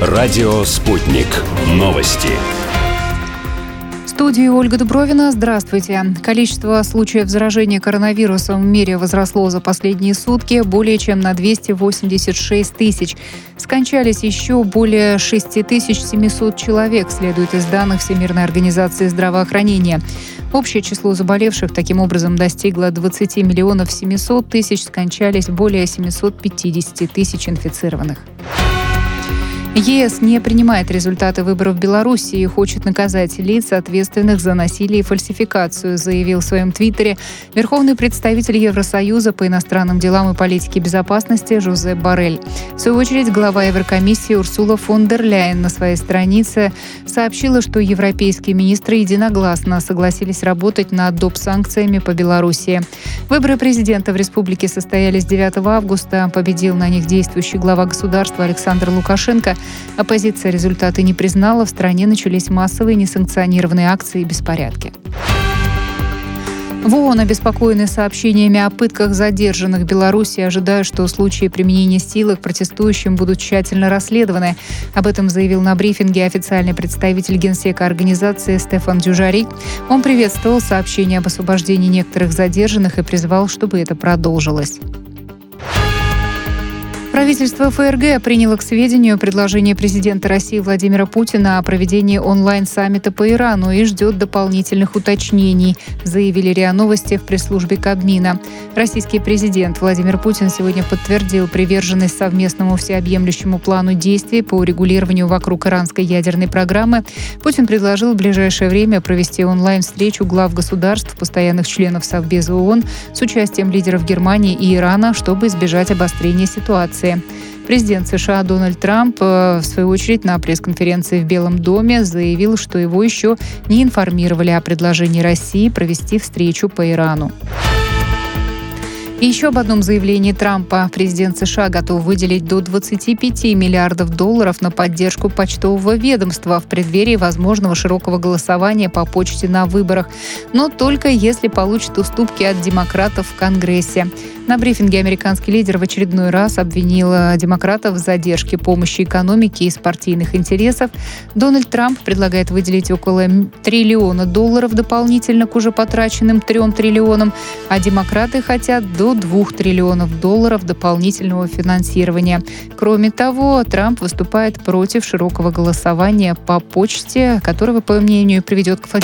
Радио «Спутник». Новости. В студии Ольга Дубровина. Здравствуйте. Количество случаев заражения коронавирусом в мире возросло за последние сутки более чем на 286 тысяч. Скончались еще более 6700 человек, следует из данных Всемирной организации здравоохранения. Общее число заболевших таким образом достигло 20 миллионов 700 тысяч, скончались более 750 тысяч инфицированных. ЕС не принимает результаты выборов в Беларуси и хочет наказать лиц, ответственных за насилие и фальсификацию, заявил в своем твиттере верховный представитель Евросоюза по иностранным делам и политике безопасности Жозеп Боррель. В свою очередь, глава Еврокомиссии Урсула фон дер Ляйен на своей странице сообщила, что европейские министры единогласно согласились работать над доп. Санкциями по Беларуси. Выборы президента в республике состоялись 9 августа. Победил на них действующий глава государства Александр Лукашенко. Оппозиция результаты не признала. В стране начались массовые несанкционированные акции и беспорядки. В ООН обеспокоены сообщениями о пытках задержанных в Беларуси, ожидая, что случаи применения силы к протестующим будут тщательно расследованы. Об этом заявил на брифинге официальный представитель Генсека организации Стефан Дюжарик. Он приветствовал сообщение об освобождении некоторых задержанных и призвал, чтобы это продолжилось. Правительство ФРГ приняло к сведению предложение президента России Владимира Путина о проведении онлайн-саммита по Ирану и ждет дополнительных уточнений, заявили РИА Новости в пресс-службе Кабмина. Российский президент Владимир Путин сегодня подтвердил приверженность совместному всеобъемлющему плану действий по урегулированию вокруг иранской ядерной программы. Путин предложил в ближайшее время провести онлайн-встречу глав государств, постоянных членов Совбеза ООН с участием лидеров Германии и Ирана, чтобы избежать обострения ситуации. Президент США Дональд Трамп, в свою очередь, на пресс-конференции в Белом доме заявил, что его еще не информировали о предложении России провести встречу по Ирану. И еще об одном заявлении Трампа. Президент США готов выделить до 25 миллиардов долларов на поддержку почтового ведомства в преддверии возможного широкого голосования по почте на выборах, но только если получит уступки от демократов в Конгрессе. На брифинге американский лидер в очередной раз обвинил демократов в задержке помощи экономике из партийных интересов. Дональд Трамп предлагает выделить около $1 триллиона дополнительно к уже потраченным $3 триллионам, а демократы хотят до $2 триллионов дополнительного финансирования. Кроме того, Трамп выступает против широкого голосования по почте, которое, по его мнению, приведет к